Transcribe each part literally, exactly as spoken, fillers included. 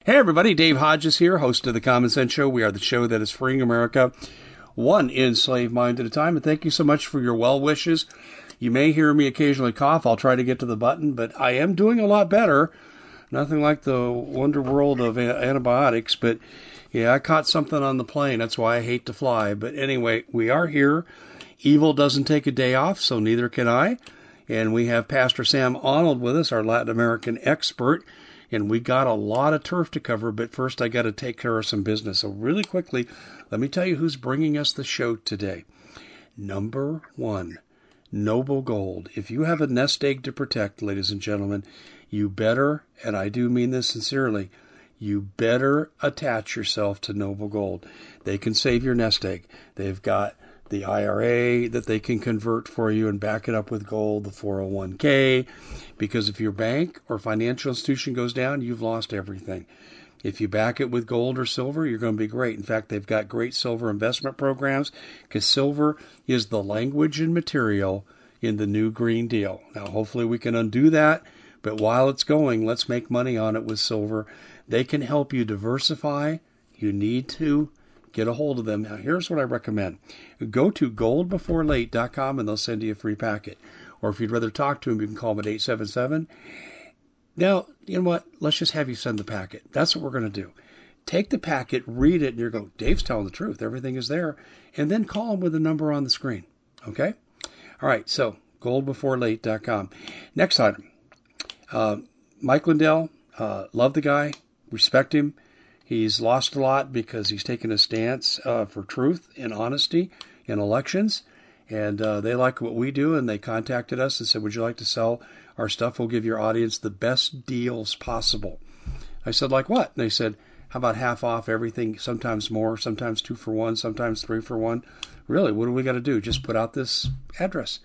Hey everybody, Dave Hodges here, host of the Common Sense Show. We are the show that is freeing America one enslaved mind at a time. And thank you so much for your well wishes. You may hear me occasionally cough. I'll try to get to the button, but I am doing a lot better. Nothing like the wonder world of antibiotics, but yeah, I caught something on the plane. That's why I hate to fly. But anyway, we are here. Evil doesn't take a day off, so neither can I. And we have Pastor Sam Arnold with us, our Latin American expert. And we got a lot of turf to cover, but first I got to take care of some business. So really quickly, let me tell you who's bringing us the show today. Number one, Noble Gold. If you have a nest egg to protect, ladies and gentlemen, you better, and I do mean this sincerely, you better attach yourself to Noble Gold. They can save your nest egg. They've got the I R A that they can convert for you and back it up with gold, the four oh one k, because if your bank or financial institution goes down, you've lost everything. If you back it with gold or silver, you're going to be great. In fact, they've got great silver investment programs because silver is the language and material in the new Green Deal. Now, hopefully we can undo that, but while it's going, let's make money on it with silver. They can help you diversify. You need to get a hold of them. Now, here's what I recommend. Go to gold before late dot com and they'll send you a free packet. Or if you'd rather talk to them, you can call them at eight seven seven. Now, you know what? Let's just have you send the packet. That's what we're going to do. Take the packet, read it, and you're going, Dave's telling the truth. Everything is there. And then call them with the number on the screen. Okay? All right, so gold before late dot com. Next item. Uh, Mike Lindell, uh, love the guy, respect him. He's lost a lot because he's taken a stance uh, for truth and honesty in elections. And uh, they like what we do, and they contacted us and said, would you like to sell our stuff? We'll give your audience the best deals possible. I said, like what? And they said, how about half off everything, sometimes more, sometimes two for one, sometimes three for one. Really, what do we got to do? Just put out this address,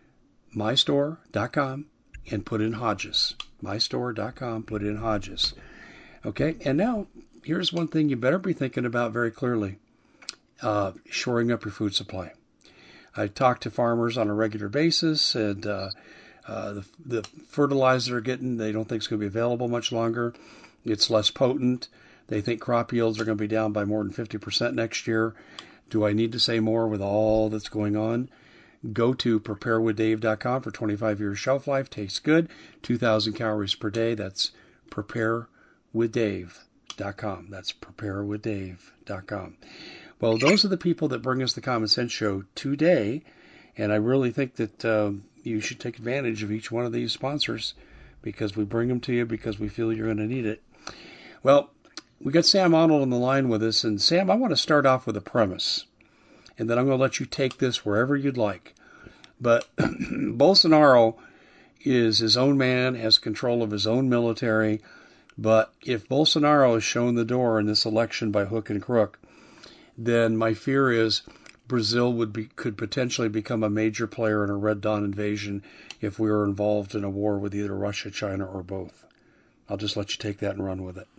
my store dot com, and put in Hodges. my store dot com, put in Hodges. Okay, and now here's one thing you better be thinking about very clearly, uh, shoring up your food supply. I talk to farmers on a regular basis, and uh, uh, the, the fertilizer they're getting, they don't think it's going to be available much longer. It's less potent. They think crop yields are going to be down by more than fifty percent next year. Do I need to say more with all that's going on? Go to prepare with dave dot com for twenty-five years shelf life. Tastes good. two thousand calories per day. That's prepare with dave dot com. That's prepare with dave dot com. Well, those are the people that bring us the Common Sense Show today, and I really think that uh, you should take advantage of each one of these sponsors because we bring them to you because we feel you're going to need it. Well, we got Sam Arnold on the line with us, and Sam, I want to start off with a premise, and then I'm going to let you take this wherever you'd like. But Bolsonaro is his own man, has control of his own military, but if Bolsonaro is shown the door in this election by hook and crook, then my fear is Brazil would be could potentially become a major player in a Red Dawn invasion if we were involved in a war with either Russia, China, or both. I'll just let you take that and run with it.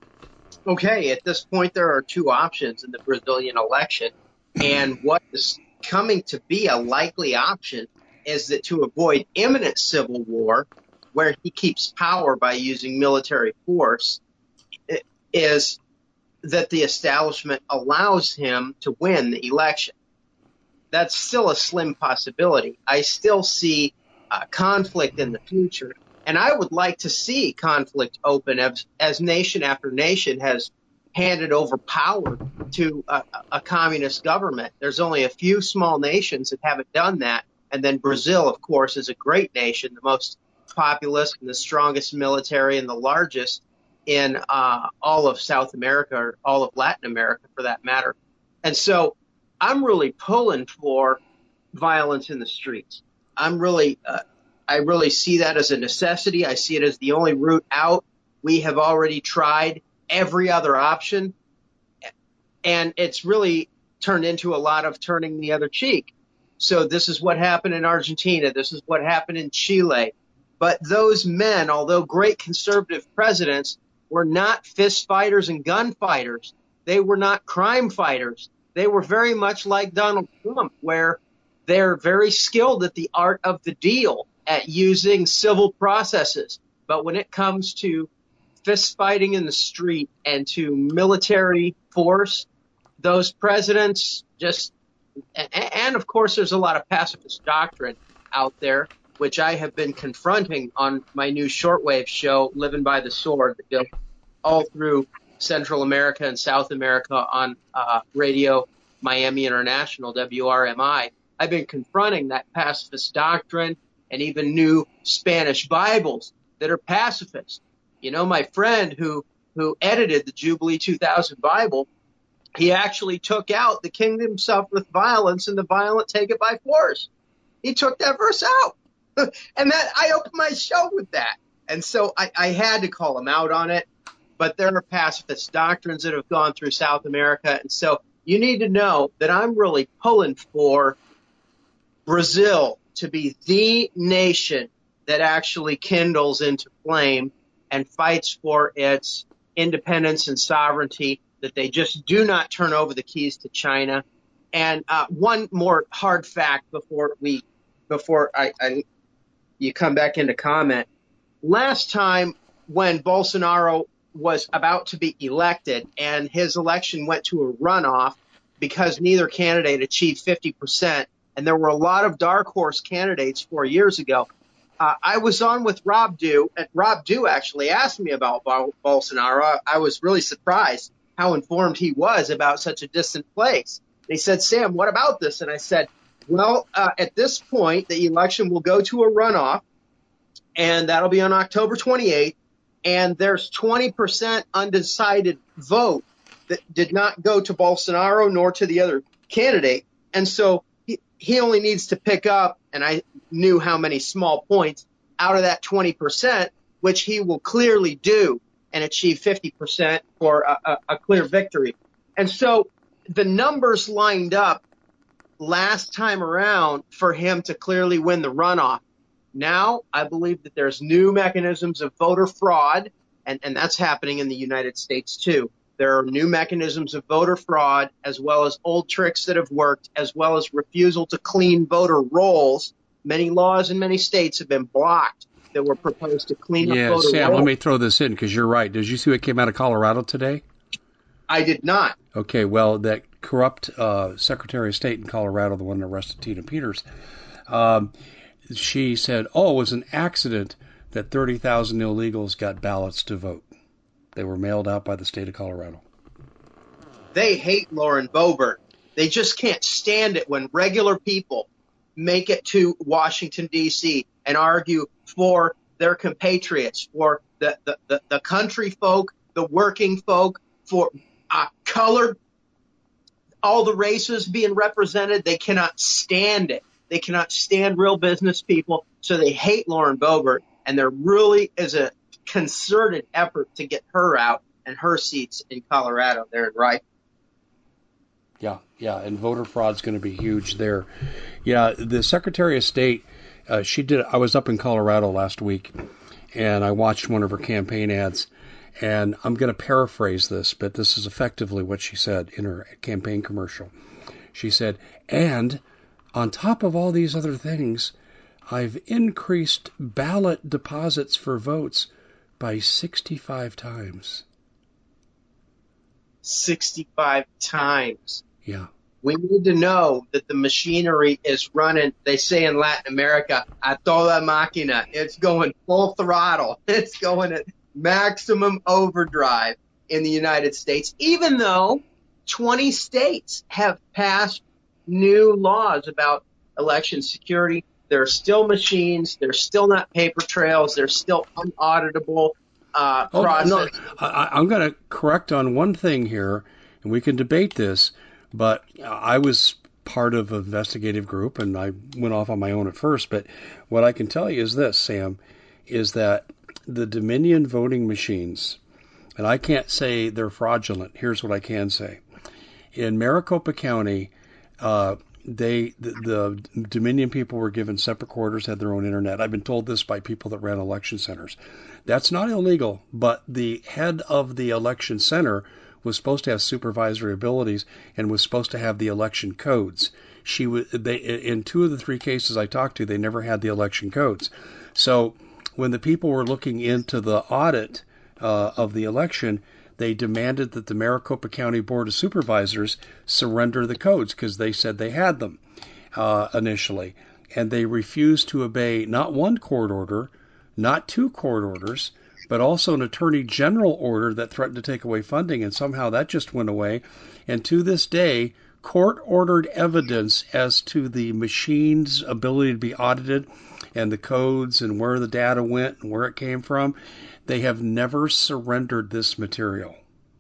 Okay, at this point, there are two options in the Brazilian election, and what is coming to be a likely option is that to avoid imminent civil war, where he keeps power by using military force, is that the establishment allows him to win the election. That's still a slim possibility. I still see uh, conflict in the future, and I would like to see conflict open as, as nation after nation has handed over power to a, a communist government. There's only a few small nations that haven't done that, and then Brazil, of course, is a great nation, the most populous and the strongest military and the largest in uh, all of South America or all of Latin America for that matter. And so I'm really pulling for violence in the streets. I'm really, uh, I really see that as a necessity. I see it as the only route out. We have already tried every other option, and it's really turned into a lot of turning the other cheek. So this is what happened in Argentina. This is what happened in Chile. But those men, although great conservative presidents, were not fist fighters and gunfighters. They were not crime fighters. They were very much like Donald Trump, where they're very skilled at the art of the deal, at using civil processes. But when it comes to fist fighting in the street and to military force, those presidents just, and of course there's a lot of pacifist doctrine out there, which I have been confronting on my new shortwave show, Living by the Sword, that goes all through Central America and South America on uh, Radio Miami International, W R M I. I've been confronting that pacifist doctrine and even new Spanish Bibles that are pacifist. You know, my friend who, who edited the Jubilee two thousand Bible, he actually took out the kingdom suffereth violence and the violent take it by force. He took that verse out. And that I opened my show with that. And so I, I had to call him out on it. But there are pacifist doctrines that have gone through South America. And so you need to know that I'm really pulling for Brazil to be the nation that actually kindles into flame and fights for its independence and sovereignty, that they just do not turn over the keys to China. And uh, one more hard fact before we, before I, I you come back into comment. Last time when Bolsonaro was about to be elected and his election went to a runoff because neither candidate achieved fifty percent, and there were a lot of dark horse candidates four years ago, uh, I was on with Rob Dew, and Rob Dew actually asked me about Bol- Bolsonaro. I was really surprised how informed he was about such a distant place. He said, Sam, what about this? And I said, well, uh, at this point, the election will go to a runoff, and that'll be on October twenty-eighth, and there's twenty percent undecided vote that did not go to Bolsonaro nor to the other candidate. And so he, he only needs to pick up, and I knew how many small points out of that twenty percent, which he will clearly do and achieve fifty percent for a, a, a clear victory. And so the numbers lined up last time around for him to clearly win the runoff. Now, I believe that there's new mechanisms of voter fraud, and, and that's happening in the United States too. There are new mechanisms of voter fraud, as well as old tricks that have worked, as well as refusal to clean voter rolls. Many laws in many states have been blocked that were proposed to clean yeah, up voter Sam, rolls. Let me throw this in because you're right. Did you see what came out of Colorado today? I did not. Okay, well, that corrupt uh, Secretary of State in Colorado, the one that arrested Tina Peters, um, she said, oh, it was an accident that thirty thousand illegals got ballots to vote. They were mailed out by the state of Colorado. They hate Lauren Boebert. They just can't stand it when regular people make it to Washington, D C and argue for their compatriots, for the, the, the, the country folk, the working folk, for uh, colored, all the races being represented. They cannot stand it. They cannot stand real business people, so they hate Lauren Boebert, and there really is a concerted effort to get her out and her seats in Colorado there, right? Yeah, yeah, and voter fraud's going to be huge there. Yeah, the Secretary of State, uh, she did. I was up in Colorado last week, and I watched one of her campaign ads, and I'm going to paraphrase this, but this is effectively what she said in her campaign commercial. She said, and on top of all these other things, I've increased ballot deposits for votes by sixty-five times. sixty-five times. Yeah. We need to know that the machinery is running, they say in Latin America, a toda máquina. It's going full throttle. It's going at maximum overdrive in the United States, even though twenty states have passed new laws about election security. There are still machines. There's still not paper trails. There's still unauditable uh, oh, process. No, I, I'm going to correct on one thing here, and we can debate this, but I was part of an investigative group, and I went off on my own at first, but what I can tell you is this, Sam, is that the Dominion voting machines, and I can't say they're fraudulent. Here's what I can say. In Maricopa County, uh, they the, the Dominion people were given separate quarters, had their own internet. I've been told this by people that ran election centers. That's not illegal, but the head of the election center was supposed to have supervisory abilities and was supposed to have the election codes. She was they in two of the three cases I talked to, they never had the election codes. So when the people were looking into the audit uh, of the election, they demanded that the Maricopa County Board of Supervisors surrender the codes because they said they had them uh, initially. And they refused to obey not one court order, not two court orders, but also an attorney general order that threatened to take away funding. And somehow that just went away. And to this day, court-ordered evidence as to the machine's ability to be audited and the codes and where the data went and where it came from, they have never surrendered this material.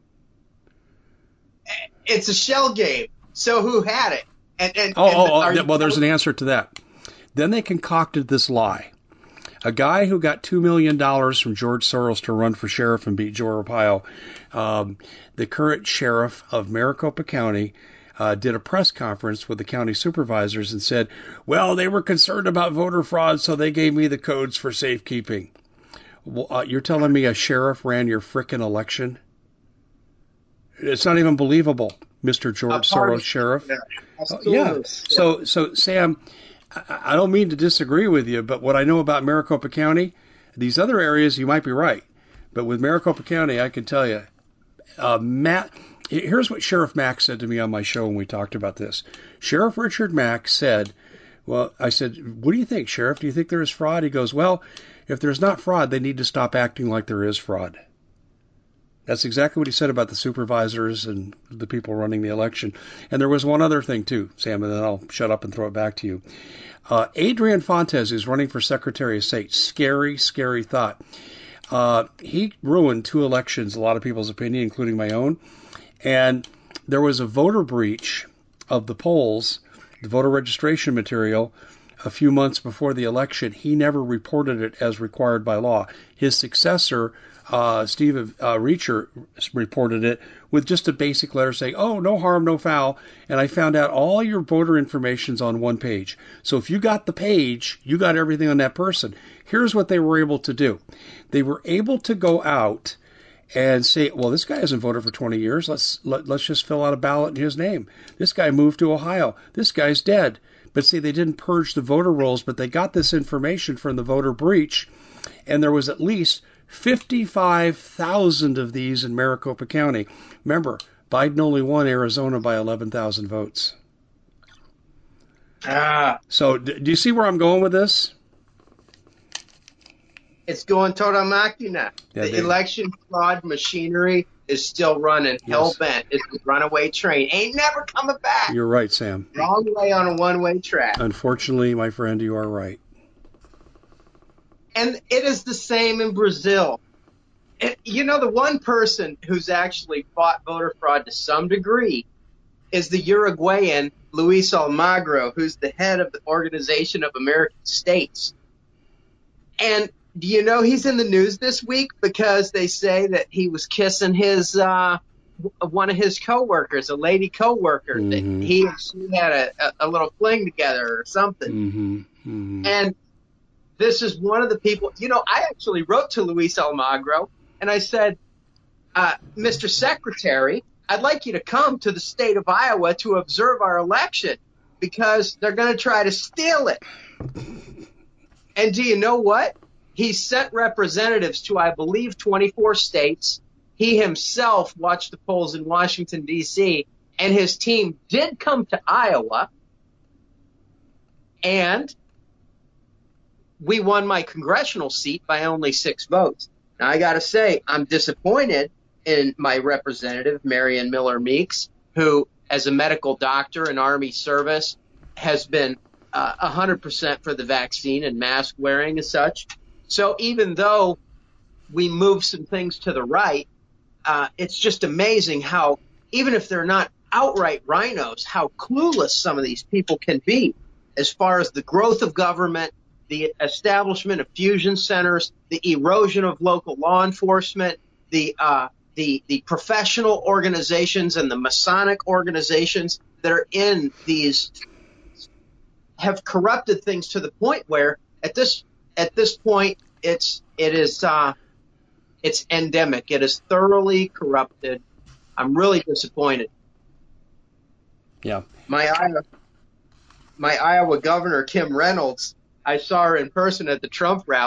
It's a shell game. So who had it? And, and, oh, and oh, oh you, well, there's an answer to that. Then they concocted this lie. A guy who got two million dollars from George Soros to run for sheriff and beat Joe Arpaio, um, the current sheriff of Maricopa County, uh, did a press conference with the county supervisors and said, well, they were concerned about voter fraud, so they gave me the codes for safekeeping. Well, uh, you're telling me a sheriff ran your frickin' election? It's not even believable, Mister George Soros sheriff. Uh, yeah. So, so Sam, I, I don't mean to disagree with you, but what I know about Maricopa County, these other areas, you might be right. But with Maricopa County, I can tell you, uh, Matt, here's what Sheriff Mack said to me on my show when we talked about this. Sheriff Richard Mack said, well, I said, what do you think, Sheriff? Do you think there is fraud? He goes, well, if there's not fraud, they need to stop acting like there is fraud. That's exactly what he said about the supervisors and the people running the election. And there was one other thing, too, Sam, and then I'll shut up and throw it back to you. Uh, Adrian Fontes is running for Secretary of State. Scary, scary thought. Uh, he ruined two elections, a lot of people's opinion, including my own. And there was a voter breach of the polls, the voter registration material, a few months before the election. He never reported it as required by law. His successor, uh, Steve uh, Reacher, reported it with just a basic letter saying, oh, no harm, no foul. And I found out all your voter information's on one page. So if you got the page, you got everything on that person. Here's what they were able to do. They were able to go out and say, well, this guy hasn't voted for twenty years. Let's let, let's just fill out a ballot in his name. This guy moved to Ohio. This guy's dead. But see, they didn't purge the voter rolls, but they got this information from the voter breach, and there was at least fifty-five thousand of these in Maricopa County. Remember, Biden only won Arizona by eleven thousand votes. Ah. So do you see where I'm going with this? It's going total machina. Yeah, the they, election fraud machinery is still running. Yes. Hell bent. It's a runaway train. Ain't never coming back. You're right, Sam. Wrong way on a one-way track. Unfortunately, my friend, you are right. And it is the same in Brazil. It, you know, the one person who's actually fought voter fraud to some degree is the Uruguayan Luis Almagro, who's the head of the Organization of American States. And do you know he's in the news this week because they say that he was kissing his uh, one of his coworkers, a lady coworker, mm-hmm. that he and she had a, a little fling together or something. Mm-hmm. Mm-hmm. And this is one of the people. You know, I actually wrote to Luis Almagro and I said, uh, Mister Secretary, I'd like you to come to the state of Iowa to observe our election because they're going to try to steal it. And do you know what? He sent representatives to, I believe, twenty-four states. He himself watched the polls in Washington, D C, and his team did come to Iowa. And we won my congressional seat by only six votes. Now, I got to say, I'm disappointed in my representative, Marion Miller Meeks, who, as a medical doctor in Army service, has been uh, one hundred percent for the vaccine and mask wearing and such. So even though we move some things to the right, uh, it's just amazing how, even if they're not outright rhinos, how clueless some of these people can be as far as the growth of government, the establishment of fusion centers, the erosion of local law enforcement, the uh, the the professional organizations and the Masonic organizations that are in these have corrupted things to the point where at this At this point, it's it is uh, it's endemic. It is thoroughly corrupted. I'm really disappointed. Yeah. My Iowa, my Iowa governor, Kim Reynolds, I saw her in person at the Trump rally,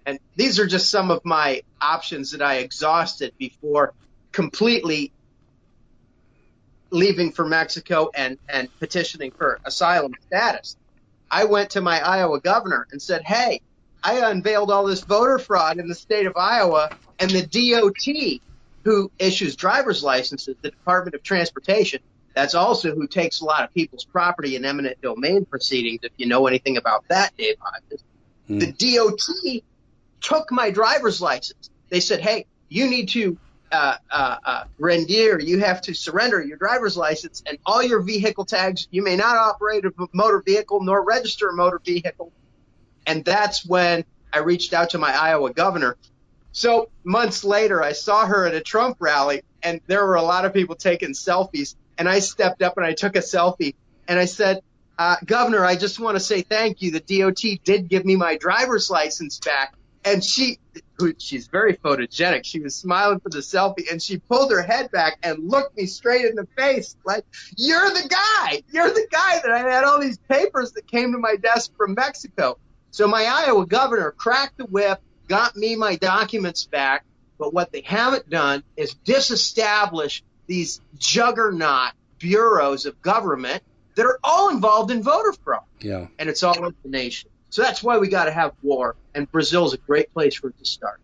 And these are just some of my options that I exhausted before completely leaving for Mexico and, and petitioning for asylum status. I went to my Iowa governor and said, hey, I unveiled all this voter fraud in the state of Iowa, and the D O T, who issues driver's licenses, the Department of Transportation, that's also who takes a lot of people's property in eminent domain proceedings, if you know anything about that, Dave Hodges. Hmm. The D O T took my driver's license. They said, hey, you need to uh, uh, uh, render, you have to surrender your driver's license and all your vehicle tags. You may not operate a motor vehicle nor register a motor vehicle. And that's when I reached out to my Iowa governor. So months later, I saw her at a Trump rally, and there were a lot of people taking selfies. And I stepped up and I took a selfie, and I said, uh, Governor, I just want to say thank you. The D O T did give me my driver's license back. And she, who, she's very photogenic, she was smiling for the selfie, and she pulled her head back and looked me straight in the face like, you're the guy. You're the guy that I had all these papers that came to my desk from Mexico. So my Iowa governor cracked the whip, got me my documents back. But what they haven't done is disestablish these juggernaut bureaus of government that are all involved in voter fraud. Yeah. And it's all over the nation. So that's why we got to have war, and Brazil's a great place for it to start.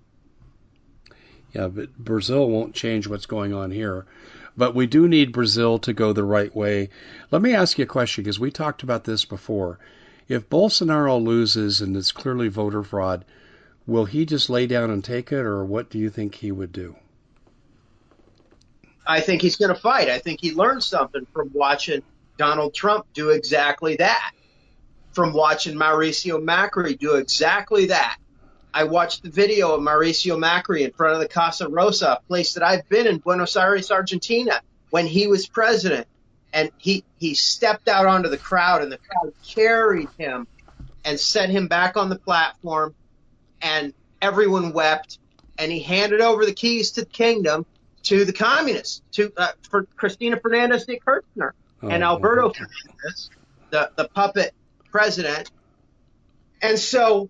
Yeah, but Brazil won't change what's going on here. But we do need Brazil to go the right way. Let me ask you a question, because we talked about this before. If Bolsonaro loses and it's clearly voter fraud, will he just lay down and take it, or what do you think he would do? I think he's going to fight. I think he learned something from watching Donald Trump do exactly that, from watching Mauricio Macri do exactly that. I watched the video of Mauricio Macri in front of the Casa Rosa, a place that I've been in, Buenos Aires, Argentina, when he was president. And he, he stepped out onto the crowd, and the crowd carried him and set him back on the platform, and everyone wept, and he handed over the keys to the kingdom to the communists, to uh, for Cristina Fernandez de Kirchner oh, and Alberto okay. Fernandez, the, the puppet president. And so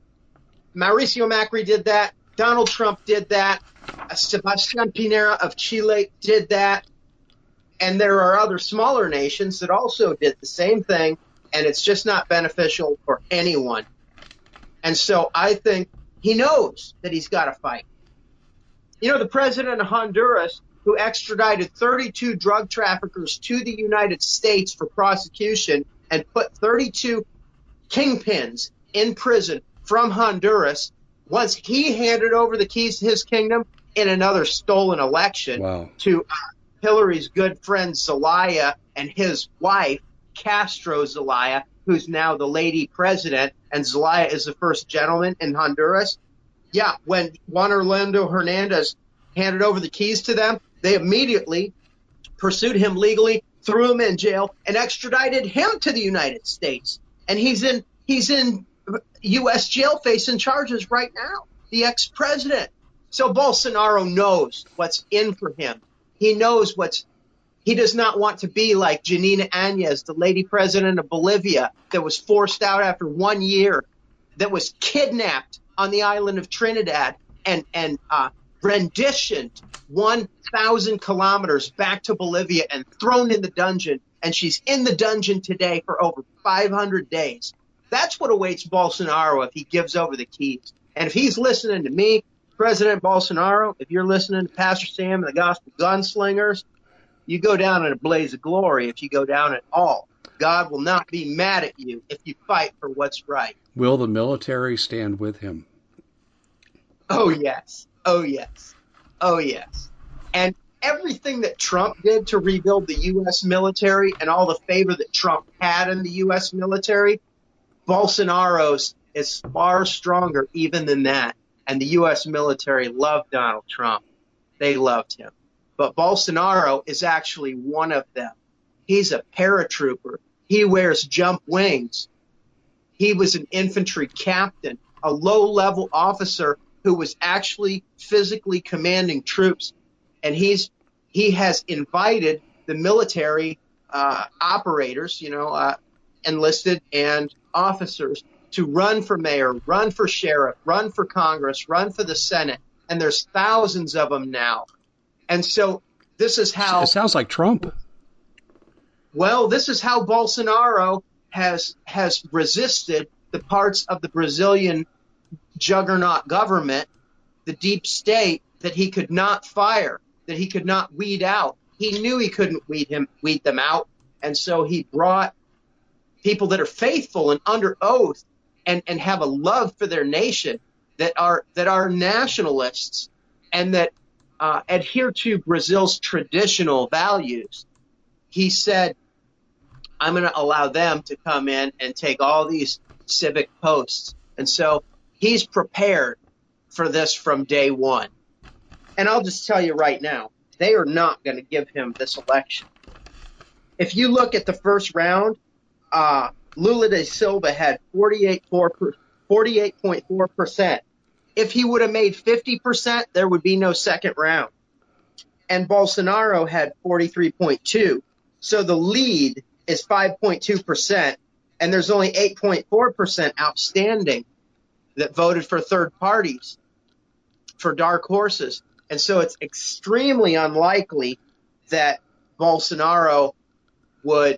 Mauricio Macri did that. Donald Trump did that. Uh, Sebastián Pinera of Chile did that. And there are other smaller nations that also did the same thing, and it's just not beneficial for anyone. And so I think he knows that he's got to fight. You know, the president of Honduras, who extradited thirty-two drug traffickers to the United States for prosecution and put thirty-two kingpins in prison from Honduras, once he handed over the keys to his kingdom in another stolen election wow. to uh, Hillary's good friend Zelaya and his wife, Castro Zelaya, who's now the lady president, and Zelaya is the first gentleman in Honduras. Yeah, when Juan Orlando Hernandez handed over the keys to them, they immediately pursued him legally, threw him in jail, and extradited him to the United States. And he's in he's in U S jail facing charges right now, the ex-president. So Bolsonaro knows what's in for him. He knows what's – he does not want to be like Janina Áñez, the lady president of Bolivia that was forced out after one year, that was kidnapped on the island of Trinidad and, and uh, renditioned one thousand kilometers back to Bolivia and thrown in the dungeon. And she's in the dungeon today for over five hundred days. That's what awaits Bolsonaro if he gives over the keys. And if he's listening to me, President Bolsonaro, if you're listening to Pastor Sam and the Gospel Gunslingers, you go down in a blaze of glory if you go down at all. God will not be mad at you if you fight for what's right. Will the military stand with him? Oh, yes. Oh, yes. Oh, yes. And everything that Trump did to rebuild the U S military and all the favor that Trump had in the U S military, Bolsonaro's is far stronger even than that. And the U S military loved Donald Trump. They loved him. But Bolsonaro is actually one of them. He's a paratrooper. He wears jump wings. He was an infantry captain, a low-level officer who was actually physically commanding troops. And he's he has invited the military uh, operators, you know, uh, enlisted and officers, to run for mayor, run for sheriff, run for Congress, run for the Senate. And there's thousands of them now. And so this is how... It sounds like Trump. Well, this is how Bolsonaro has has resisted the parts of the Brazilian juggernaut government, the deep state, that he could not fire, that he could not weed out. He knew he couldn't weed him weed them out, and so he brought people that are faithful and under oath and, and have a love for their nation, that are that are nationalists and that uh, adhere to Brazil's traditional values. He said, I'm going to allow them to come in and take all these civic posts. And so he's prepared for this from day one. And I'll just tell you right now, they are not going to give him this election. If you look at the first round, uh, Lula da Silva had forty-eight point four percent. If he would have made fifty percent, there would be no second round. And Bolsonaro had forty-three point two. So the lead is five point two percent, and there's only eight point four percent outstanding that voted for third parties, for dark horses. And so it's extremely unlikely that Bolsonaro would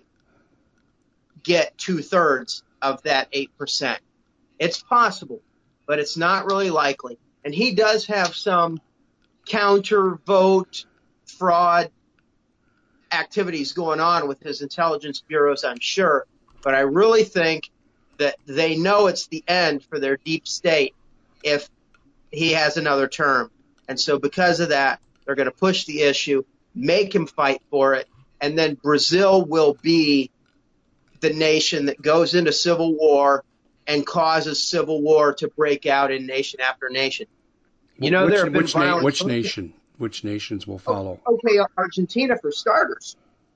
get two-thirds of that eight percent. It's possible, but it's not really likely. And he does have some counter-vote fraud activities going on with his intelligence bureaus, I'm sure. But I really think that they know it's the end for their deep state if he has another term. And so because of that, they're going to push the issue, make him fight for it, and then Brazil will be the nation that goes into civil war and causes civil war to break out in nation after nation. You know, which, there have been which, na- violent which nation? Which nations will follow? Okay, Argentina for starters,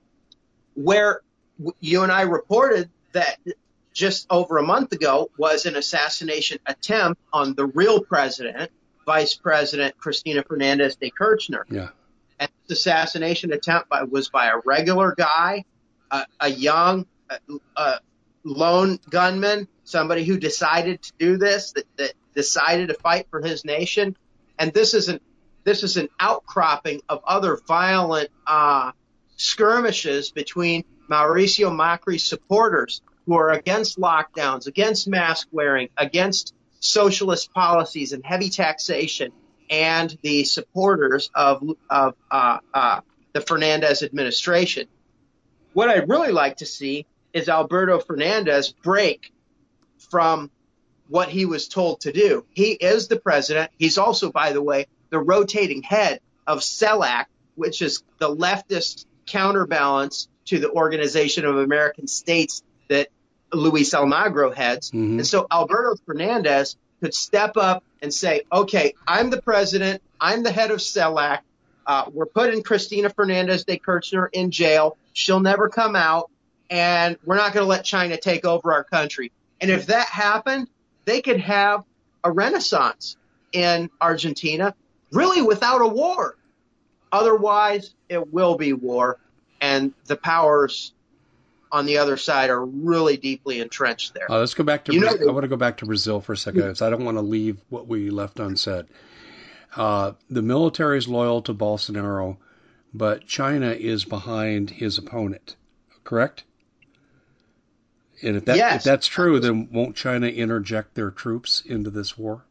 where you and I reported that just over a month ago was an assassination attempt on the real president, Vice President Cristina Fernandez de Kirchner. Yeah. And this assassination attempt by, was by a regular guy, a, a young a, a lone gunman, somebody who decided to do this, that, that decided to fight for his nation. And this is an this is an outcropping of other violent uh, skirmishes between Mauricio Macri's supporters who are against lockdowns, against mask wearing, against socialist policies and heavy taxation, and the supporters of, of uh, uh, the Fernandez administration. What I'd really like to see is Alberto Fernandez break from what he was told to do. He is the president. He's also, by the way, the rotating head of CELAC, which is the leftist counterbalance to the Organization of American States that Luis Almagro heads. Mm-hmm. And so Alberto Fernandez could step up and say, okay, I'm the president. I'm the head of CELAC. Uh, we're putting Cristina Fernandez de Kirchner in jail. She'll never come out. And we're not going to let China take over our country. And if that happened, they could have a renaissance in Argentina, really without a war. Otherwise, it will be war. And the powers on the other side are really deeply entrenched there. Uh, let's go back to you Brazil. know, I want to go back to Brazil for a second. Yeah. I don't want to leave what we left unsaid. Uh, the military is loyal to Bolsonaro, but China is behind his opponent, correct? And if, that, yes. if that's true, then won't China interject their troops into this war?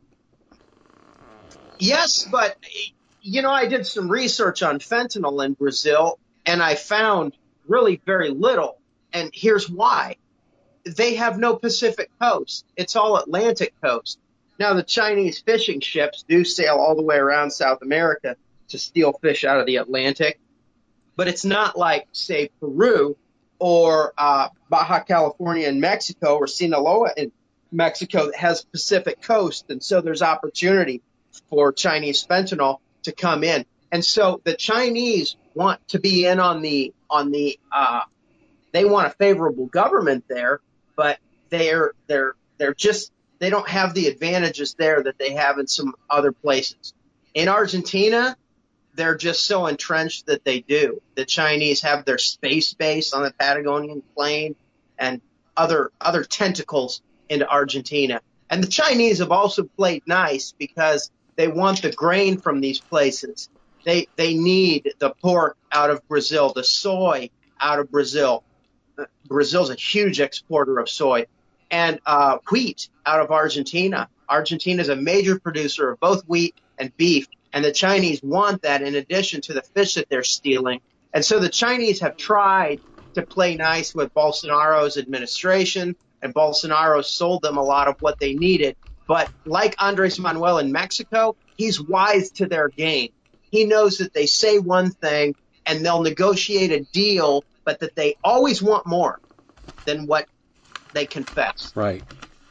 Yes, but, you know, I did some research on fentanyl in Brazil, and I found really very little. And here's why. They have no Pacific coast. It's all Atlantic coast. Now, the Chinese fishing ships do sail all the way around South America to steal fish out of the Atlantic. But it's not like, say, Peru or uh, Baja California in Mexico or Sinaloa in Mexico that has Pacific coast. And so there's opportunity for Chinese fentanyl to come in. And so the Chinese want to be in on the on the uh, they want a favorable government there, but they're they're they're just they don't have the advantages there that they have in some other places. In Argentina, they're just so entrenched that they do. The Chinese have their space base on the Patagonian plain and other other tentacles into Argentina. And the Chinese have also played nice because they want the grain from these places. They they need the pork out of Brazil, the soy out of Brazil. Brazil's a huge exporter of soy, and uh, wheat out of Argentina. Argentina is a major producer of both wheat and beef, and the Chinese want that in addition to the fish that they're stealing. And so the Chinese have tried to play nice with Bolsonaro's administration, and Bolsonaro sold them a lot of what they needed. But like Andres Manuel in Mexico, he's wise to their game. He knows that they say one thing and they'll negotiate a deal, but that they always want more than what they confess. Right.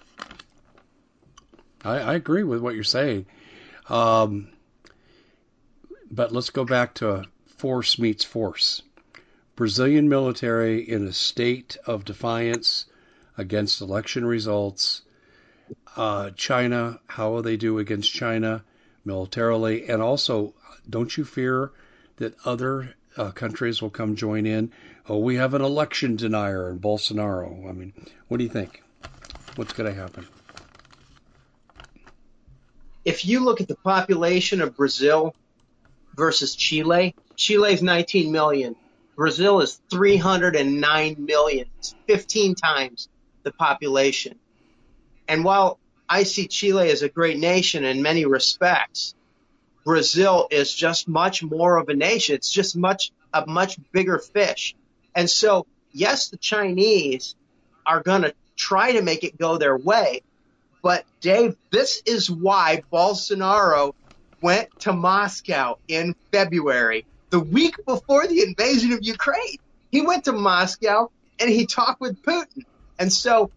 I, I agree with what you're saying. Um, but let's go back to force meets force. Brazilian military in a state of defiance against election results. Uh, China, how will they do against China militarily? And also, don't you fear that other uh, countries will come join in? Oh, we have an election denier in Bolsonaro. I mean, what do you think? What's going to happen? If you look at the population of Brazil versus Chile, Chile is nineteen million. Brazil is three hundred nine million. It's fifteen times the population. And while I see Chile as a great nation in many respects, Brazil is just much more of a nation. It's just much a much bigger fish. And so, yes, the Chinese are going to try to make it go their way. But, Dave, this is why Bolsonaro went to Moscow in February, the week before the invasion of Ukraine. He went to Moscow and he talked with Putin. And so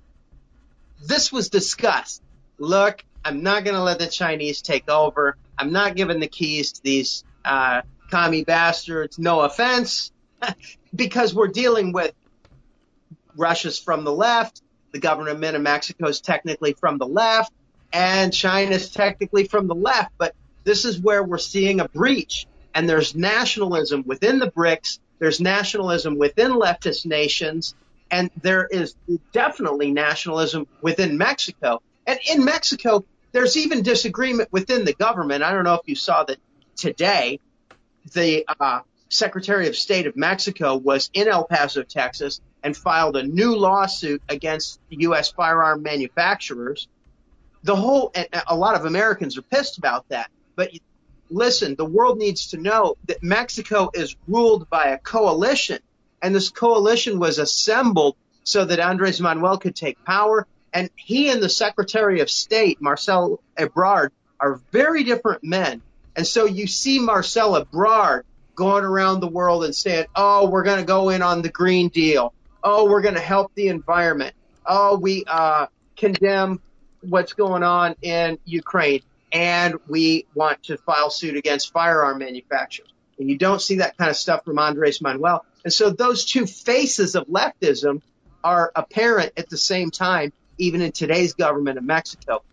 this was discussed. Look, I'm not going to let the Chinese take over. I'm not giving the keys to these uh, commie bastards. No offense, because we're dealing with Russia's from the left. The government of Mexico is technically from the left, and China's technically from the left. But this is where we're seeing a breach. And there's nationalism within the BRICS. There's nationalism within leftist nations. And there is definitely nationalism within Mexico. And in Mexico, there's even disagreement within the government. I don't know if you saw that today. The uh, Secretary of State of Mexico was in El Paso, Texas, and filed a new lawsuit against U S firearm manufacturers. The whole, and a lot of Americans are pissed about that. But listen, the world needs to know that Mexico is ruled by a coalition, and this coalition was assembled so that Andres Manuel could take power. And he and the Secretary of State, Marcel Ebrard, are very different men. And so you see Marcel Ebrard going around the world and saying, oh, we're going to go in on the Green Deal. Oh, we're going to help the environment. Oh, we uh, condemn what's going on in Ukraine. And we want to file suit against firearm manufacturers. And you don't see that kind of stuff from Andres Manuel. And so those two faces of leftism are apparent at the same time, even in today's government of Mexico.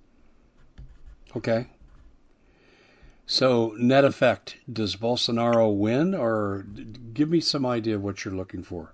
Okay. So, net effect, does Bolsonaro win, or give me some idea of what you're looking for?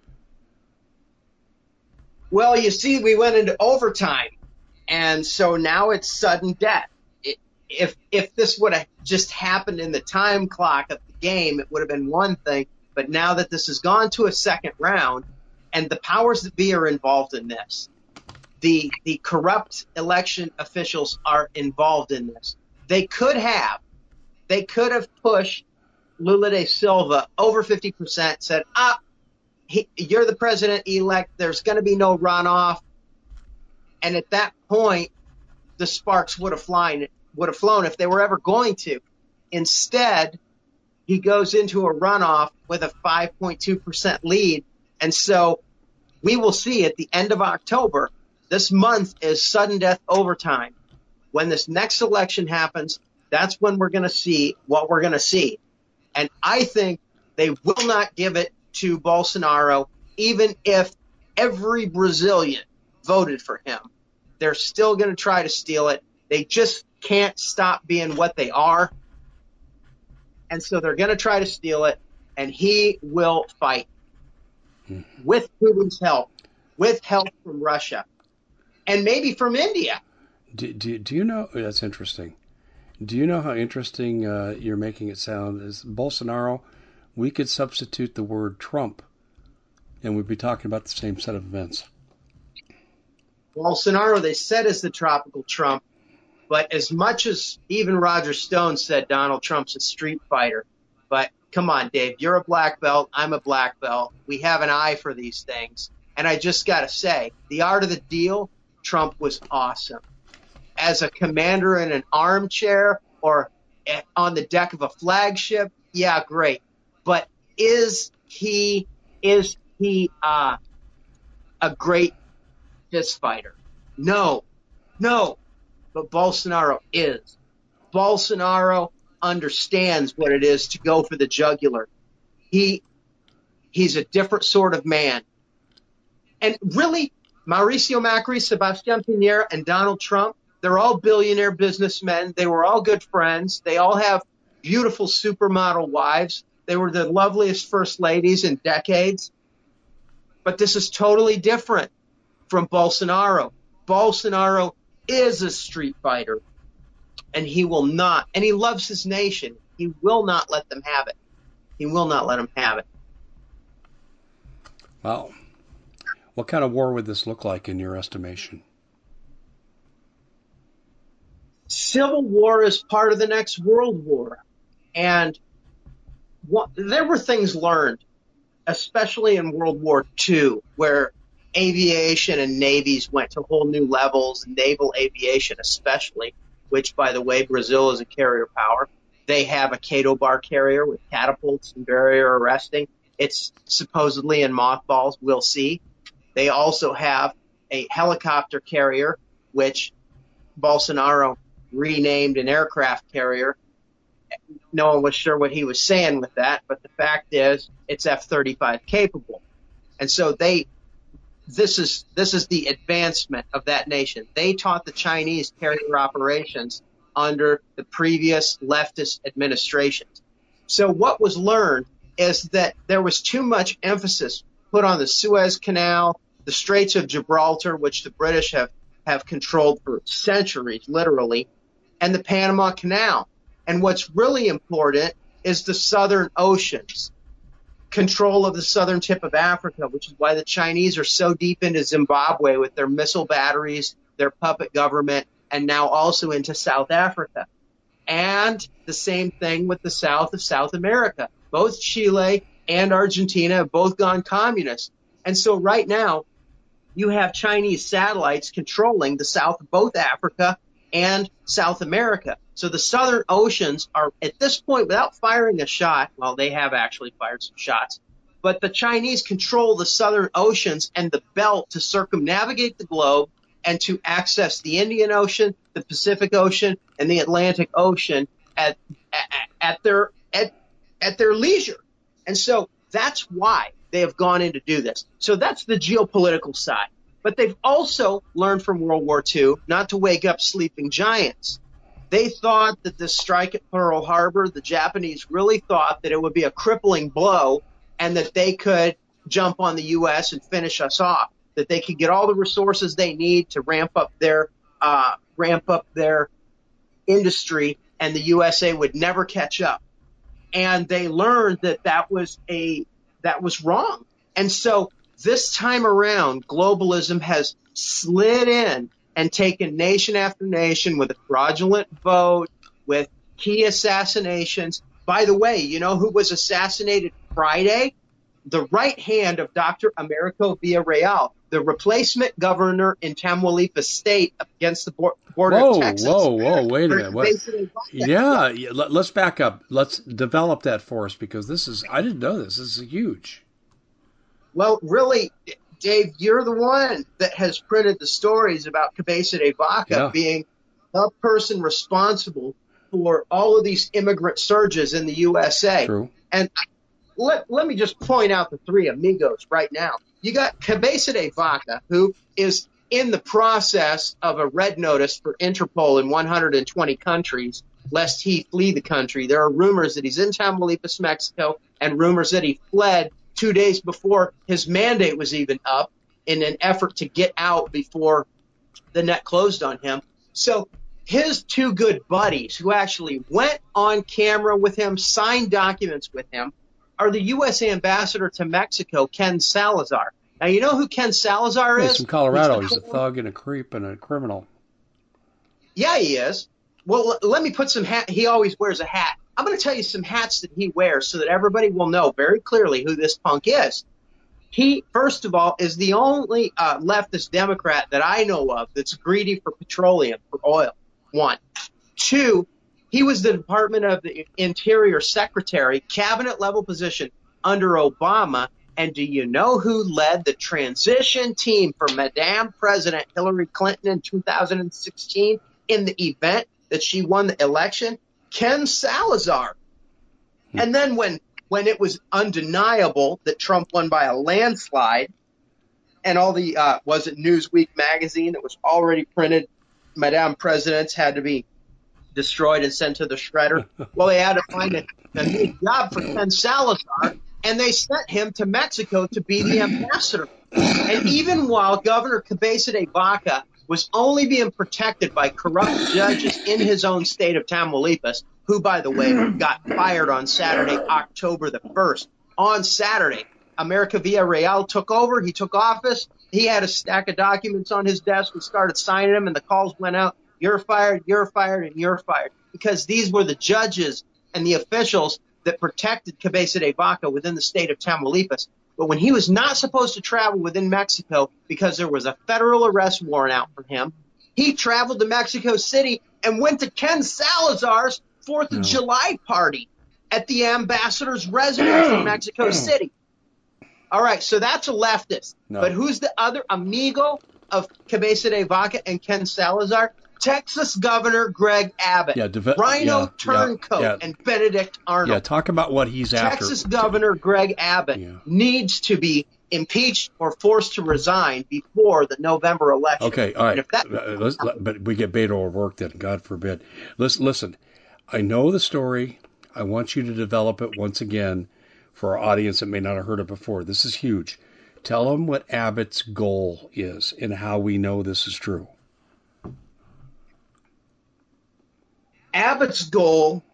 Well, you see, we went into overtime, and so now it's sudden death. It, if if this would have just happened in the time clock of the game, it would have been one thing. But now that this has gone to a second round, and the powers that be are involved in this, the the corrupt election officials are involved in this. They could have, they could have pushed Lula da Silva over fifty percent, said, ah, he, you're the president-elect, there's going to be no runoff. And at that point, the sparks would have flown, would have flown if they were ever going to. Instead, he goes into a runoff with a five point two percent lead. And so we will see at the end of October, this month is sudden death overtime. When this next election happens, that's when we're going to see what we're going to see. And I think they will not give it to Bolsonaro, even if every Brazilian voted for him. They're still going to try to steal it. They just can't stop being what they are. And so they're going to try to steal it, and he will fight with Putin's help, with help from Russia. and maybe from India. Do, do, do you know, that's interesting. Do you know how interesting uh, you're making it sound? Is Bolsonaro, we could substitute the word Trump, and we'd be talking about the same set of events. Bolsonaro, they said, is the tropical Trump, but as much as even Roger Stone said Donald Trump's a street fighter, but come on, Dave, you're a black belt, I'm a black belt. We have an eye for these things. And I just got to say, the art of the deal, Trump was awesome. As a commander in an armchair or on the deck of a flagship, yeah, great. But is he is he uh, a great fist fighter? No, no. But Bolsonaro is. Bolsonaro understands what it is to go for the jugular. He he's a different sort of man. And really, Mauricio Macri, Sebastián Piñera, and Donald Trump, they're all billionaire businessmen. They were all good friends. They all have beautiful supermodel wives. They were the loveliest first ladies in decades. But this is totally different from Bolsonaro. Bolsonaro is a street fighter, and he will not, and he loves his nation. He will not let them have it. He will not let them have it. Wow. What kind of war would this look like in your estimation? Civil war is part of the next world war. And what, there were things learned, especially in World War Two, where aviation and navies went to whole new levels, naval aviation especially, which, by the way, Brazil is a carrier power. They have a Cato bar carrier with catapults and barrier arresting. It's supposedly in mothballs. We'll see. They also have a helicopter carrier, which Bolsonaro renamed an aircraft carrier. No one was sure what he was saying with that, but the fact is it's F thirty-five capable. And so they this is this is the advancement of that nation. They taught the Chinese carrier operations under the previous leftist administrations. So what was learned is that there was too much emphasis put on the Suez Canal, the Straits of Gibraltar, which the British have, have controlled for centuries, literally, and the Panama Canal. And what's really important is the southern oceans, control of the southern tip of Africa, which is why the Chinese are so deep into Zimbabwe with their missile batteries, their puppet government, and now also into South Africa. And the same thing with the south of South America. Both Chile and Argentina have both gone communist. And so right now, you have Chinese satellites controlling the south of both Africa and South America. So the southern oceans are, at this point, without firing a shot, well, they have actually fired some shots, but the Chinese control the southern oceans and the belt to circumnavigate the globe and to access the Indian Ocean, the Pacific Ocean, and the Atlantic Ocean at, at, at their at, at their leisure. And so that's why they have gone in to do this. So that's the geopolitical side. But they've also learned from World War Two not to wake up sleeping giants. They thought that this strike at Pearl Harbor, the Japanese really thought that it would be a crippling blow and that they could jump on the U S and finish us off, that they could get all the resources they need to ramp up their uh, ramp up their industry, and the U S A would never catch up. And they learned that that was a that was wrong. And so this time around, globalism has slid in and taken nation after nation with a fraudulent vote, with key assassinations. By the way, you know who was assassinated Friday? The right hand of Doctor Americo Villarreal, the replacement governor in Tamaulipas State against the border whoa, of Texas. Whoa, whoa, wait a minute. What? Yeah, yeah, let's back up. Let's develop that for us, because this is, I didn't know this. This is huge. Well, really, Dave, you're the one that has printed the stories about Cabeza de Vaca yeah. being the person responsible for all of these immigrant surges in the U S A. True. And let, let me just point out the three amigos right now. You got Cabeza de Vaca, who is in the process of a red notice for Interpol in one hundred twenty countries, lest he flee the country. There are rumors that he's in Tamaulipas, Mexico, and rumors that he fled two days before his mandate was even up in an effort to get out before the net closed on him. So his two good buddies who actually went on camera with him, signed documents with him, are the U S ambassador to Mexico, Ken Salazar. Now, you know who Ken Salazar is? He's from Colorado. He's, He's a thug and a creep and a criminal. Yeah, he is. Well, let me put some hat. He always wears a hat. I'm going to tell you some hats that he wears so that everybody will know very clearly who this punk is. He, first of all, is the only uh, leftist Democrat that I know of that's greedy for petroleum, for oil, one. Two, he was the Department of the Interior Secretary, cabinet-level position under Obama. And do you know who led the transition team for Madame President Hillary Clinton in two thousand sixteen in the event that she won the election? Ken Salazar. And then when when it was undeniable that Trump won by a landslide, and all the, uh, was it Newsweek magazine that was already printed, Madame Presidents had to be destroyed and sent to the shredder. Well, they had to find a, a new job for Ken Salazar, and they sent him to Mexico to be the ambassador. And even while Governor Cabeza de Vaca was only being protected by corrupt judges in his own state of Tamaulipas, who, by the way, got fired on Saturday, October the first. On Saturday, America Villarreal took over. He took office. He had a stack of documents on his desk and started signing them, and the calls went out. You're fired, you're fired, and you're fired. Because these were the judges and the officials that protected Cabeza de Vaca within the state of Tamaulipas. But when he was not supposed to travel within Mexico because there was a federal arrest warrant out for him, he traveled to Mexico City and went to Ken Salazar's Fourth of no. July party at the ambassador's residence in Mexico City. All right, so that's a leftist. No. But who's the other amigo of Cabeza de Vaca and Ken Salazar? Texas Governor Greg Abbott, yeah, deve- Rhino yeah, Turncoat, yeah, yeah. and Benedict Arnold. Yeah, talk about what he's Texas after. Texas Governor Greg Abbott yeah. needs to be impeached or forced to resign before the November election. Okay, all right. If that- uh, let's, let, but we get Beto O'Rourke then, God forbid. Listen, listen, I know the story. I want you to develop it once again for our audience that may not have heard it before. This is huge. Tell them what Abbott's goal is and how we know this is true. Abbott's goal,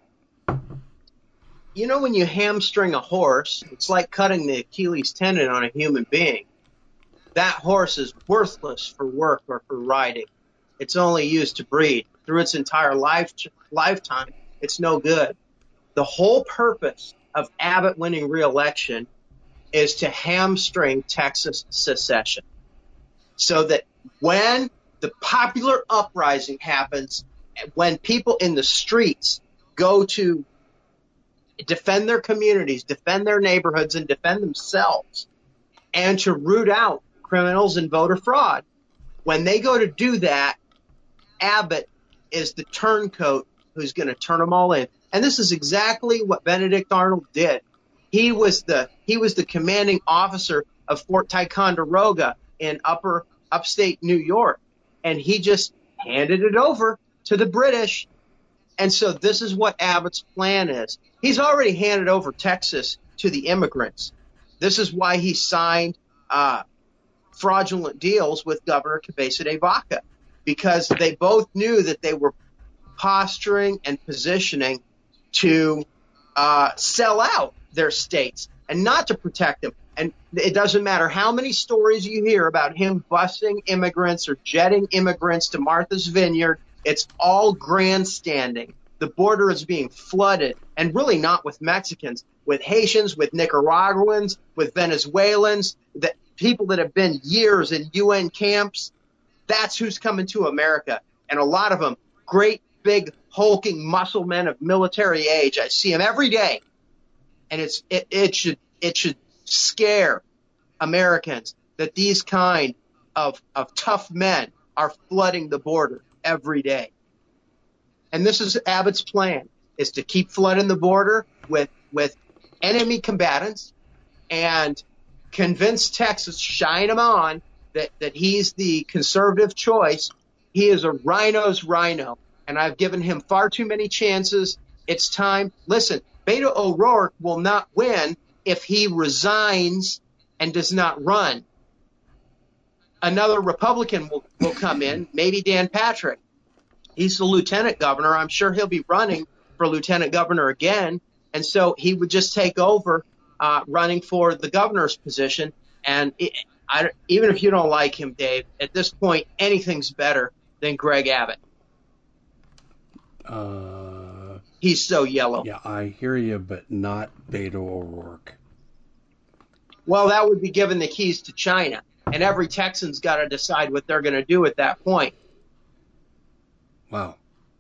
you know, when you hamstring a horse, it's like cutting the Achilles tendon on a human being. That horse is worthless for work or for riding. It's only used to breed. Through its entire life, lifetime, it's no good. The whole purpose of Abbott winning re-election is to hamstring Texas secession so that when the popular uprising happens, when people in the streets go to defend their communities, defend their neighborhoods, and defend themselves, and to root out criminals and voter fraud, when they go to do that, Abbott is the turncoat who's going to turn them all in. And this is exactly what Benedict Arnold did. He was the he was the commanding officer of Fort Ticonderoga in upper upstate New York, and he just handed it over to the British. And so this is what Abbott's plan is. He's already handed over Texas to the immigrants. This is why he signed uh, fraudulent deals with Governor Cabeza de Vaca, because they both knew that they were posturing and positioning to uh, sell out their states and not to protect them. And it doesn't matter how many stories you hear about him busing immigrants or jetting immigrants to Martha's Vineyard. It's all grandstanding. The border is being flooded, and really not with Mexicans, with Haitians, with Nicaraguans, with Venezuelans, the people that have been years in U N camps. That's who's coming to America. And a lot of them, great, big, hulking muscle men of military age. I see them every day. And it's it, it should it should scare Americans that these kind of, of tough men are flooding the border every day. And this is Abbott's plan, is to keep flooding the border with with enemy combatants and convince Texas, shine him on that, that he's the conservative choice. He is a rhino's rhino, and I've given him far too many chances. It's time. Listen, Beto O'Rourke will not win if he resigns and does not run. another Republican will, will come in, maybe Dan Patrick. He's the lieutenant governor. I'm sure he'll be running for lieutenant governor again. And so he would just take over uh, running for the governor's position. And it, I, even if you don't like him, Dave, at this point, anything's better than Greg Abbott. Uh, He's so yellow. Yeah, I hear you, but not Beto O'Rourke. Well, that would be giving the keys to China. And every Texan's got to decide what they're going to do at that point. Wow.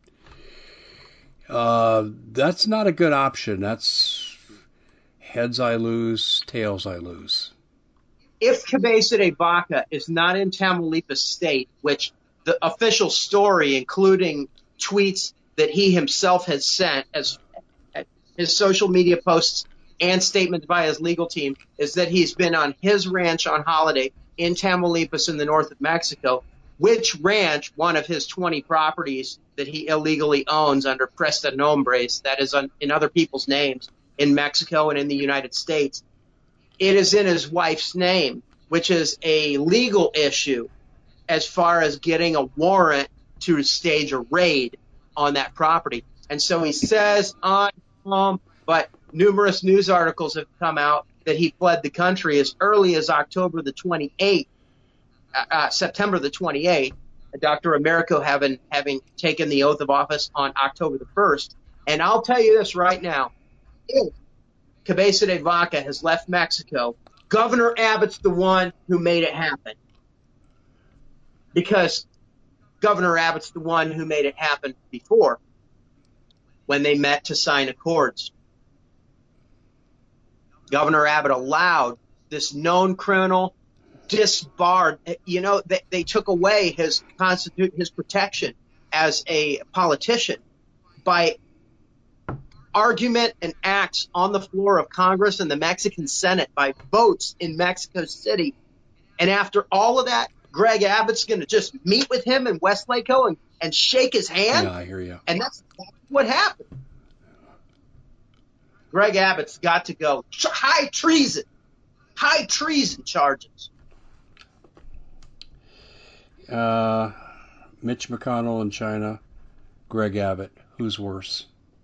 Uh, that's not a good option. That's heads I lose, tails I lose. If Cabeza de Vaca is not in Tamaulipas State, which the official story, including tweets that he himself has sent as his social media posts and statements by his legal team, is that he's been on his ranch on holiday in Tamaulipas in the north of Mexico, which ranch, one of his twenty properties that he illegally owns under prestanombres, that is on, in other people's names in Mexico and in the United States, it is in his wife's name, which is a legal issue as far as getting a warrant to stage a raid on that property. And so he says on home, but numerous news articles have come out that he fled the country as early as October the twenty-eighth, uh, uh, September the twenty-eighth, Doctor Americo having, having taken the oath of office on October the first. And I'll tell you this right now, if Cabeza de Vaca has left Mexico, Governor Abbott's the one who made it happen. Because Governor Abbott's the one who made it happen before when they met to sign accords. Governor Abbott allowed this known criminal disbarred. You know, they, they took away his constitute his protection as a politician by argument and acts on the floor of Congress and the Mexican Senate by votes in Mexico City. And after all of that, Greg Abbott's going to just meet with him in Westlaco and, and shake his hand. Yeah, I hear you. And that's what happened. Greg Abbott's got to go. High treason. High treason charges. Uh, Mitch McConnell in China, Greg Abbott. Who's worse?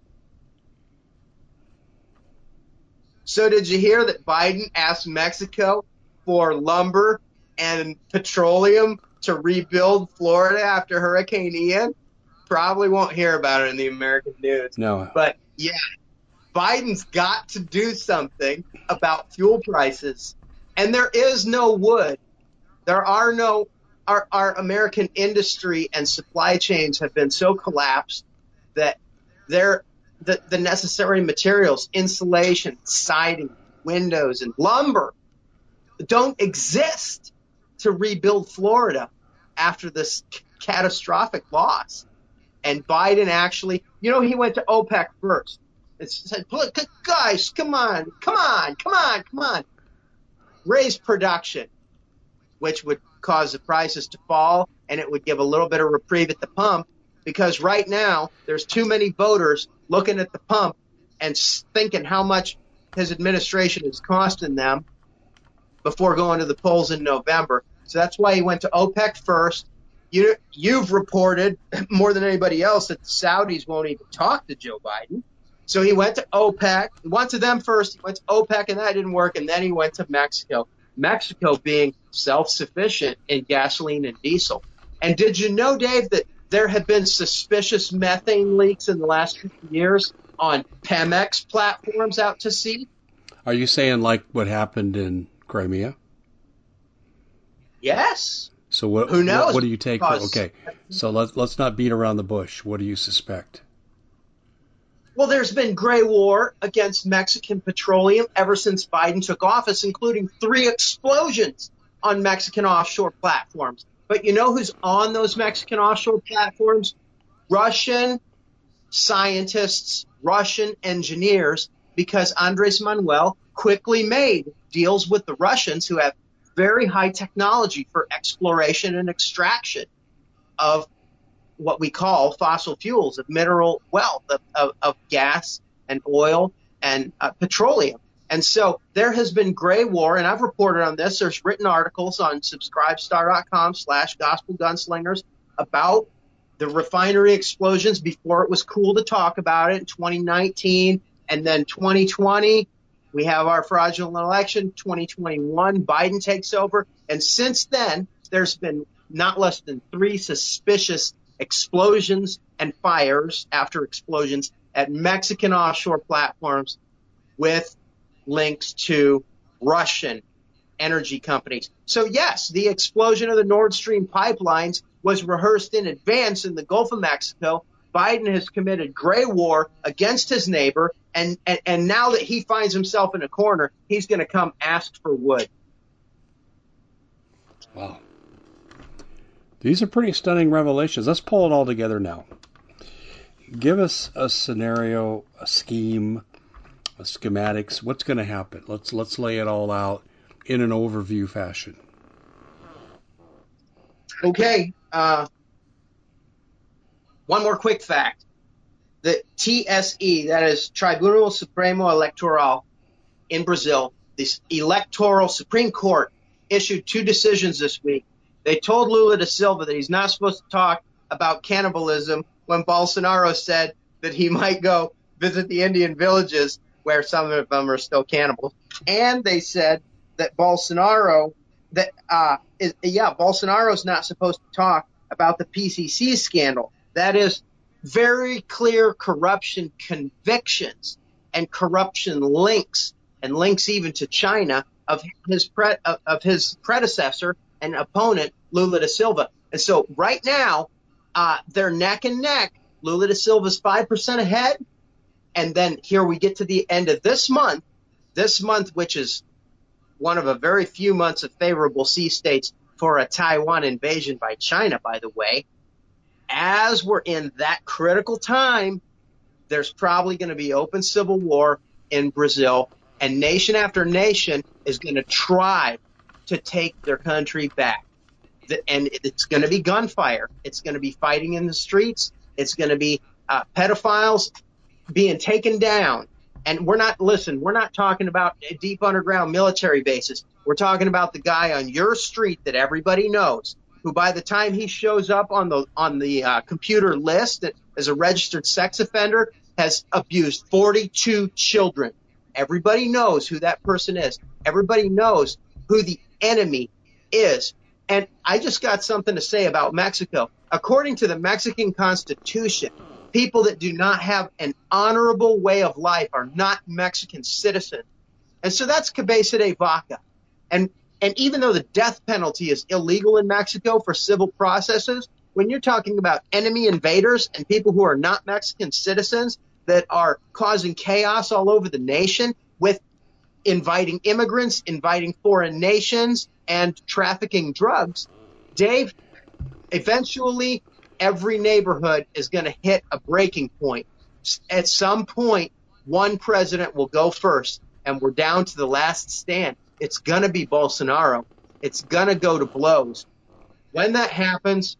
So did you hear that Biden asked Mexico for lumber and petroleum to rebuild Florida after Hurricane Ian? Probably won't hear about it in the American news. No. But, yeah, Biden's got to do something about fuel prices. And there is no wood. There are no – our, our American industry and supply chains have been so collapsed that they're – The, the necessary materials, insulation, siding, windows, and lumber don't exist to rebuild Florida after this c- catastrophic loss. And Biden actually, you know, he went to OPEC first. It said, look, guys, come on, come on, come on, come on. Raise production, which would cause the prices to fall, and it would give a little bit of reprieve at the pump. Because right now, there's too many voters looking at the pump and thinking how much his administration is costing them before going to the polls in November. So that's why he went to OPEC first. You, you've reported more than anybody else that the Saudis won't even talk to Joe Biden. So he went to OPEC. He went to them first. He went to OPEC, and that didn't work. And then he went to Mexico. Mexico being self-sufficient in gasoline and diesel. And did you know, Dave, that there have been suspicious methane leaks in the last fifty years on Pemex platforms out to sea? Are you saying like what happened in Crimea? Yes. So what? Who knows? What, what do you take? Because, okay, so let's let's not beat around the bush. What do you suspect? Well, there's been gray war against Mexican petroleum ever since Biden took office, including three explosions on Mexican offshore platforms. But you know who's on those Mexican offshore platforms? Russian scientists, Russian engineers, because Andres Manuel quickly made deals with the Russians who have very high technology for exploration and extraction of what we call fossil fuels, of mineral wealth, of, of, of gas and oil and uh, petroleum. And so there has been gray war, and I've reported on this. There's written articles on subscribestar.com slash gospel gunslingers about the refinery explosions before it was cool to talk about it in twenty nineteen. And then twenty twenty, we have our fraudulent election. twenty twenty-one, Biden takes over. And since then, there's been not less than three suspicious explosions and fires after explosions at Mexican offshore platforms with links to Russian energy companies. So yes, the explosion of the Nord Stream pipelines was rehearsed in advance in the Gulf of Mexico. Biden has committed gray war against his neighbor, and, and, and now that he finds himself in a corner, he's going to come ask for wood. Wow. These are pretty stunning revelations. Let's pull it all together now. Give us a scenario, a scheme, a schematics. What's going to happen? Let's let's lay it all out in an overview fashion. Okay. Uh, one more quick fact. The T S E, that is Tribunal Supremo Eleitoral in Brazil, this electoral Supreme Court, issued two decisions this week. They told Lula da Silva that he's not supposed to talk about cannibalism when Bolsonaro said that he might go visit the Indian villages where some of them are still cannibals. And they said that Bolsonaro, that, uh, is, yeah, Bolsonaro's not supposed to talk about the P C C scandal. That is very clear corruption convictions and corruption links, and links even to China of his pre- of, of his predecessor and opponent, Lula da Silva. And so right now, uh, they're neck and neck. Lula da Silva's five percent ahead. And then here we get to the end of this month, this month, which is one of a very few months of favorable sea states for a Taiwan invasion by China, by the way. As we're in that critical time, there's probably going to be open civil war in Brazil, and nation after nation is going to try to take their country back. And it's going to be gunfire. It's going to be fighting in the streets. It's going to be uh, pedophiles being taken down. And we're not, listen, we're not talking about deep underground military bases. We're talking about the guy on your street that everybody knows, who by the time he shows up on the on the uh, computer list as a registered sex offender has abused forty-two children. Everybody knows who that person is. Everybody knows who the enemy is. And I just got something to say about Mexico. According to the Mexican Constitution, people that do not have an honorable way of life are not Mexican citizens. And so that's cabeza de vaca. And and even though the death penalty is illegal in Mexico for civil processes, when you're talking about enemy invaders and people who are not Mexican citizens that are causing chaos all over the nation with inviting immigrants, inviting foreign nations, and trafficking drugs, Dave, eventually every neighborhood is going to hit a breaking point. At some point, one president will go first, and we're down to the last stand. It's going to be Bolsonaro. It's going to go to blows. When that happens,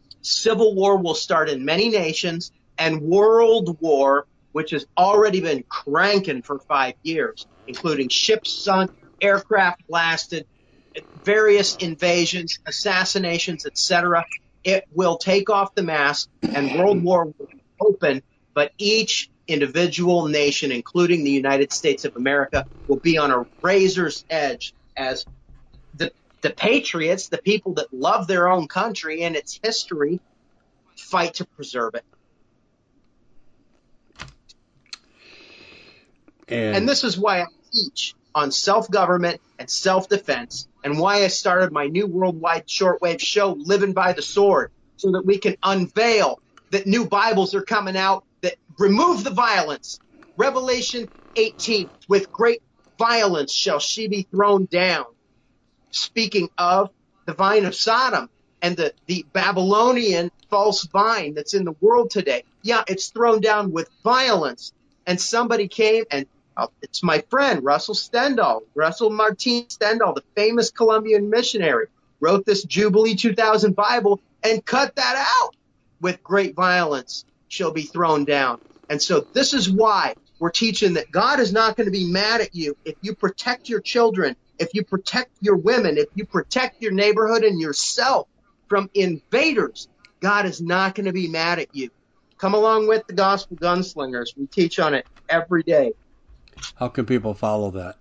civil war will start in many nations, and world war, which has already been cranking for five years, including ships sunk, aircraft blasted, various invasions, assassinations, et cetera. It will take off the mask, and world war will be open, but each individual nation, including the United States of America, will be on a razor's edge as the, the patriots, the people that love their own country and its history, fight to preserve it. And, and this is why I teach on self-government and self-defense, and why I started my new worldwide shortwave show, Living by the Sword, so that we can unveil that new Bibles are coming out that remove the violence. Revelation eighteen, with great violence shall she be thrown down. Speaking of the vine of Sodom and the, the Babylonian false vine that's in the world today. Yeah, it's thrown down with violence. And somebody came and uh, it's my friend, Russell Stendhal, Russell Martin Stendhal, the famous Colombian missionary, wrote this Jubilee two thousand Bible and cut that out. With great violence shall be thrown down. And so this is why We're teaching that God is not going to be mad at you if you protect your children, if you protect your women, if you protect your neighborhood and yourself from invaders. God is not going to be mad at you. Come along with the Gospel Gunslingers. We teach on it every day. How can people follow that?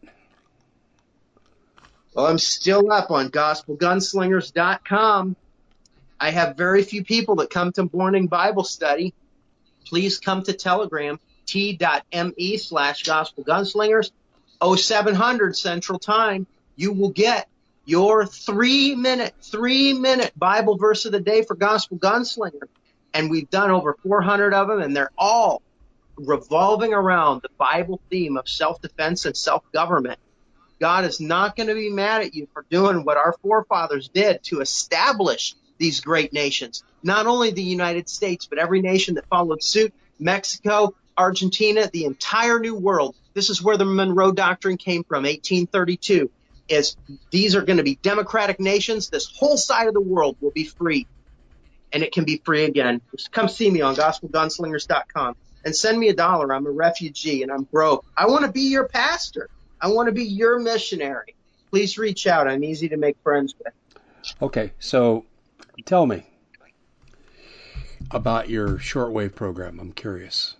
Well, I'm still up on gospel gunslingers dot com. I have very few people that come to morning Bible study. Please come to Telegram, t.me slash gospel gunslingers, oh seven hundred Central Time. You will get your three-minute, three-minute Bible verse of the day for Gospel Gunslinger. And we've done over four hundred of them, and they're all revolving around the Bible theme of self-defense and self-government. God is not going to be mad at you for doing what our forefathers did to establish these great nations. Not only the United States, but every nation that followed suit, Mexico, Argentina, the entire New World. This is where the Monroe Doctrine came from, eighteen thirty-two, is these are going to be democratic nations. This whole side of the world will be free, and it can be free again. Just come see me on gospel gunslingers dot com and send me a dollar. I'm a refugee, and I'm broke. I want to be your pastor. I want to be your missionary. Please reach out. I'm easy to make friends with. Okay, so tell me about your shortwave program. I'm curious.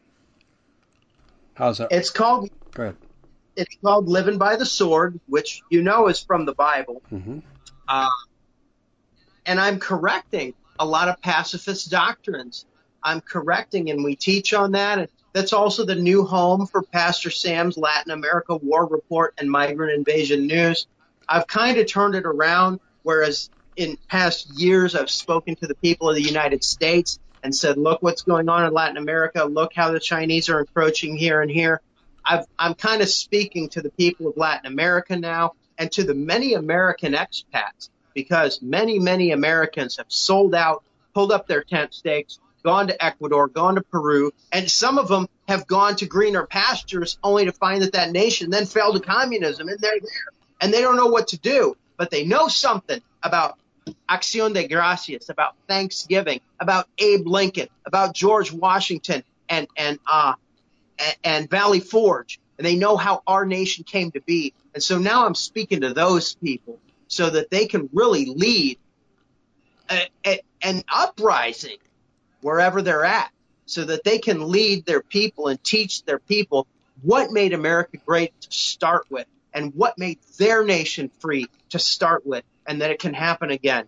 How's that? It's called. Go ahead. It's called Living by the Sword, which you know is from the Bible. Mm-hmm. Uh, and I'm correcting a lot of pacifist doctrines. I'm correcting, and we teach on that. And that's also the new home for Pastor Sam's Latin America War Report and Migrant Invasion News. I've kind of turned it around, whereas in past years I've spoken to the people of the United States and said, look what's going on in Latin America. Look how the Chinese are encroaching here and here. I've, I'm kind of speaking to the people of Latin America now and to the many American expats, because many, many Americans have sold out, pulled up their tent stakes, gone to Ecuador, gone to Peru, and some of them have gone to greener pastures only to find that that nation then fell to communism, and they're there. And they don't know what to do, but they know something about Acción de Gracias, about Thanksgiving, about Abe Lincoln, about George Washington, and and uh and, and Valley Forge, and they know how our nation came to be. And so now I'm speaking to those people so that they can really lead a, a, an uprising wherever they're at, so that they can lead their people and teach their people what made America great to start with and what made their nation free to start with, and that it can happen again.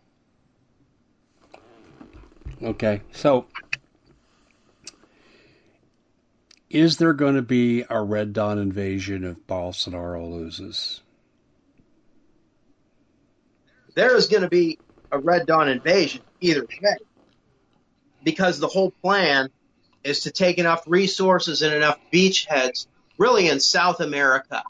Okay, so is there going to be a Red Dawn invasion if Bolsonaro loses? There is going to be a Red Dawn invasion either way, because the whole plan is to take enough resources and enough beachheads, really in South America,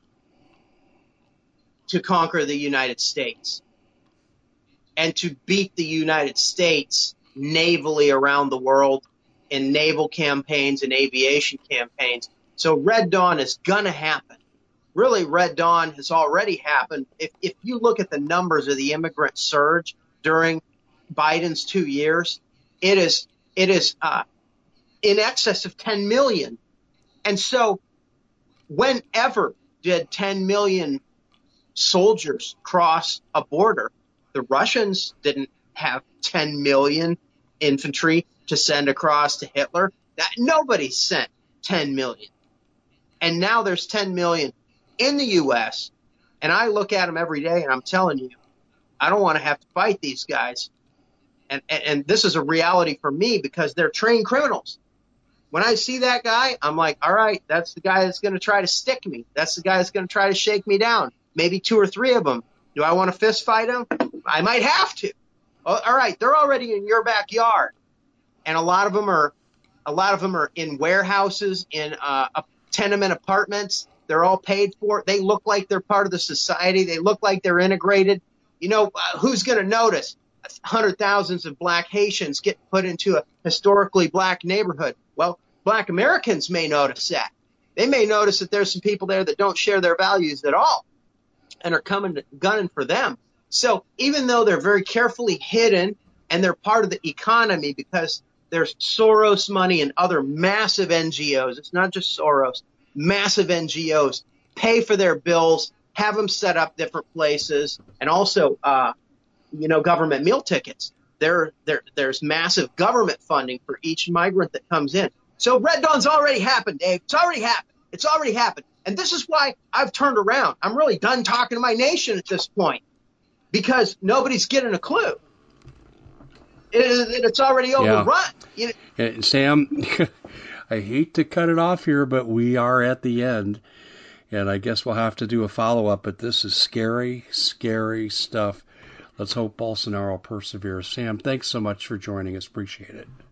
to conquer the United States and to beat the United States navally around the world in naval campaigns and aviation campaigns. So Red Dawn is going to happen. Really, Red Dawn has already happened. If, if you look at the numbers of the immigrant surge during Biden's two years, it is it is uh, in excess of ten million. And so whenever did ten million soldiers cross a border? The Russians didn't have ten million infantry to send across to Hitler. That, nobody sent ten million. And now there's ten million in the U S, and I look at them every day, and I'm telling you, I don't want to have to fight these guys. And, and, and this is a reality for me, because they're trained criminals. When I see that guy, I'm like, all right, that's the guy that's going to try to stick me. That's the guy that's going to try to shake me down. Maybe two or three of them. Do I want to fist fight them? I might have to. Oh, all right, they're already in your backyard, and a lot of them are, a lot of them are in warehouses, in uh, tenement apartments. They're all paid for. They look like they're part of the society. They look like they're integrated. You know, uh, who's going to notice hundred thousands of black Haitians get put into a historically black neighborhood? Well, black Americans may notice that. They may notice that there's some people there that don't share their values at all and are coming to, gunning for them. So even though they're very carefully hidden and they're part of the economy because there's Soros money and other massive N G Os, it's not just Soros, massive N G Os, pay for their bills, have them set up different places, and also, uh, you know, government meal tickets. There, there, there's massive government funding for each migrant that comes in. So Red Dawn's already happened, Dave. It's already happened. It's already happened. And this is why I've turned around. I'm really done talking to my nation at this point because nobody's getting a clue. It, it's already overrun. Yeah. You know, Sam, I hate to cut it off here, but we are at the end. And I guess we'll have to do a follow-up, but this is scary, scary stuff. Let's hope Bolsonaro perseveres. Sam, thanks so much for joining us. Appreciate it.